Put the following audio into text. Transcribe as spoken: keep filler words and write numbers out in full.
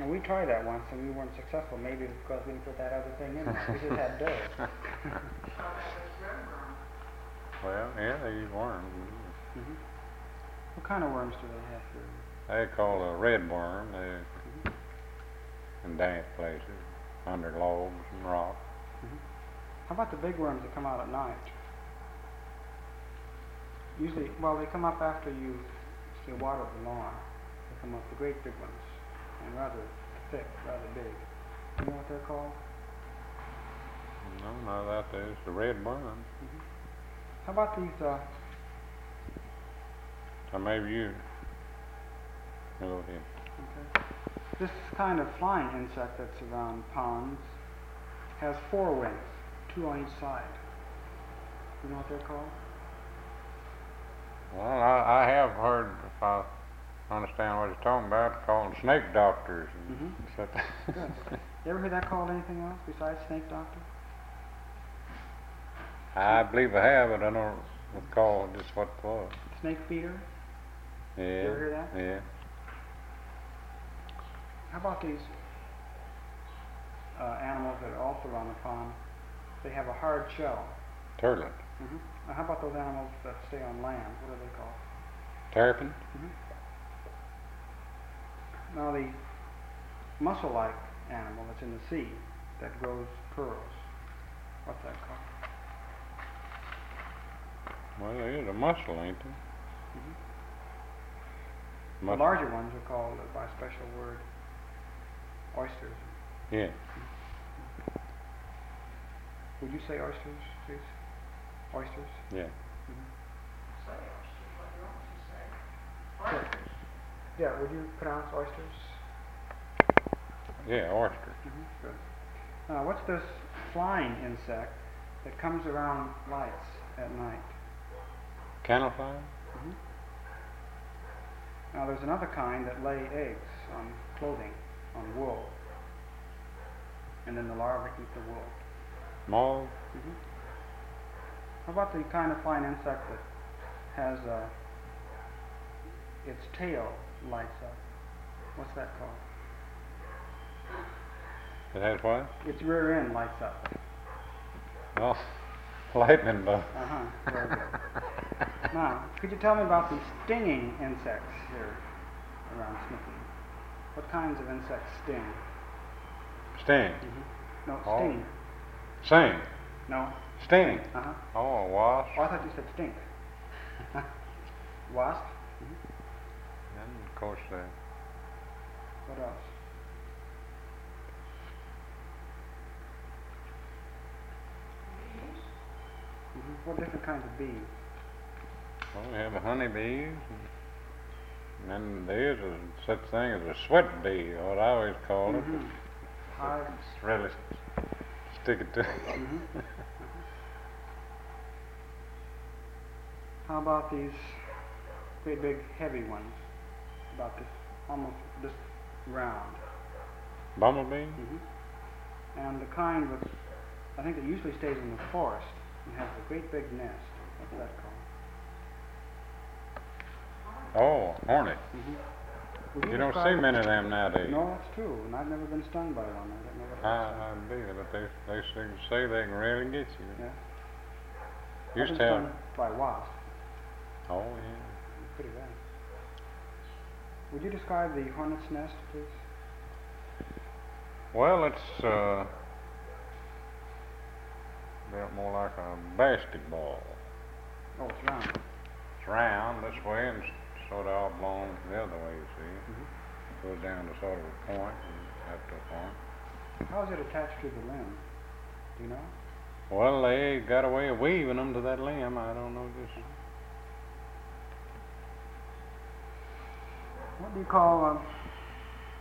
Now, we tried that once and we weren't successful. Maybe because we didn't put that other thing in there. We just had dough. Well, yeah, they eat worms. Mm-hmm. What kind of worms do they have here? They call a red worm. They mm-hmm. in damp places, under logs and rocks. Mm-hmm. How about the big worms that come out at night? Usually, well, they come up after you, you water the lawn. They come up, the great big ones, and rather thick, rather big. You know what they're called? No, not that. There's the red worm. Mm-hmm. How about these? Uh, so maybe you. Go ahead. Okay. This kind of flying insect that's around ponds has four wings, two on each side. You know what they're called? Well, I, I have heard, if I understand what you're talking about, call them snake doctors. Mm-hmm. Good. You ever heard that called anything else besides snake doctor? I believe I have, but I don't recall just what it was. Snake feeder? Yeah. You ever hear that? Yeah. How about these uh, animals that are also around the pond? They have a hard shell. Turtle. Mm-hmm. Now, how about those animals that stay on land? What are they called? Terrapin. Mm-hmm. Now, the mussel-like animal that's in the sea that grows pearls, what's that called? Well, there is a mussel, ain't there? Mm-hmm. The larger ones are called, uh, by a special word, oysters. Yeah. Mm-hmm. Would you say oysters, please? Oysters? Yeah. Mm-hmm. Say oysters. What do you want to say? Oysters. Yeah. Would you pronounce oysters? Yeah, oysters. Mm-hmm. Good. Now, what's this flying insect that comes around lights at night? Candle fly? Mm-hmm. Now, there's another kind that lay eggs on clothing, on wool, and then the larvae eat the wool. Moth? Mm-hmm. How about the kind of flying insect that has uh, its tail lights up? What's that called? It has what? Its rear end lights up. Oh, lightning bug. Uh-huh, very good. Now, could you tell me about the stinging insects here around Smithy? What kinds of insects sting? Sting? Mm-hmm. No, Oh. sting. Sing? No. Sting? Uh-huh. Oh, wasp? Oh, I thought you said stink. Wasp? Mm-hmm. And of course, uh, What else? Mm-hmm. What different kinds of bees? well, we have the honeybees, and then there is a, such thing as a sweat bee, what I always call it. Mm-hmm. Hive. It's really s- stick it to. Mm-hmm. How about these great big heavy ones? About this, almost this round. Bumblebee? Mm-hmm. And the kind with, I think it usually stays in the forest and has a great big nest. What's that called? Oh, hornet. Mm-hmm. You don't see many of them nowadays. No, that's true, and I've never been stung by one. I don't know what I, that's. I believe it, but they they seem to say they can really get you. Yeah. Used I've to been have. stung by wasps. Oh yeah. Pretty bad. Would you describe the hornet's nest, please? Well, it's uh, built more like a basketball. Oh, it's round. It's round this way and s- sort of oblong the other way. You see, Mm-hmm. goes down to sort of a point and up to a point. How is it attached to the limb? Do you know? Well, they got a way of weaving them to that limb. I don't know just. What do you call um,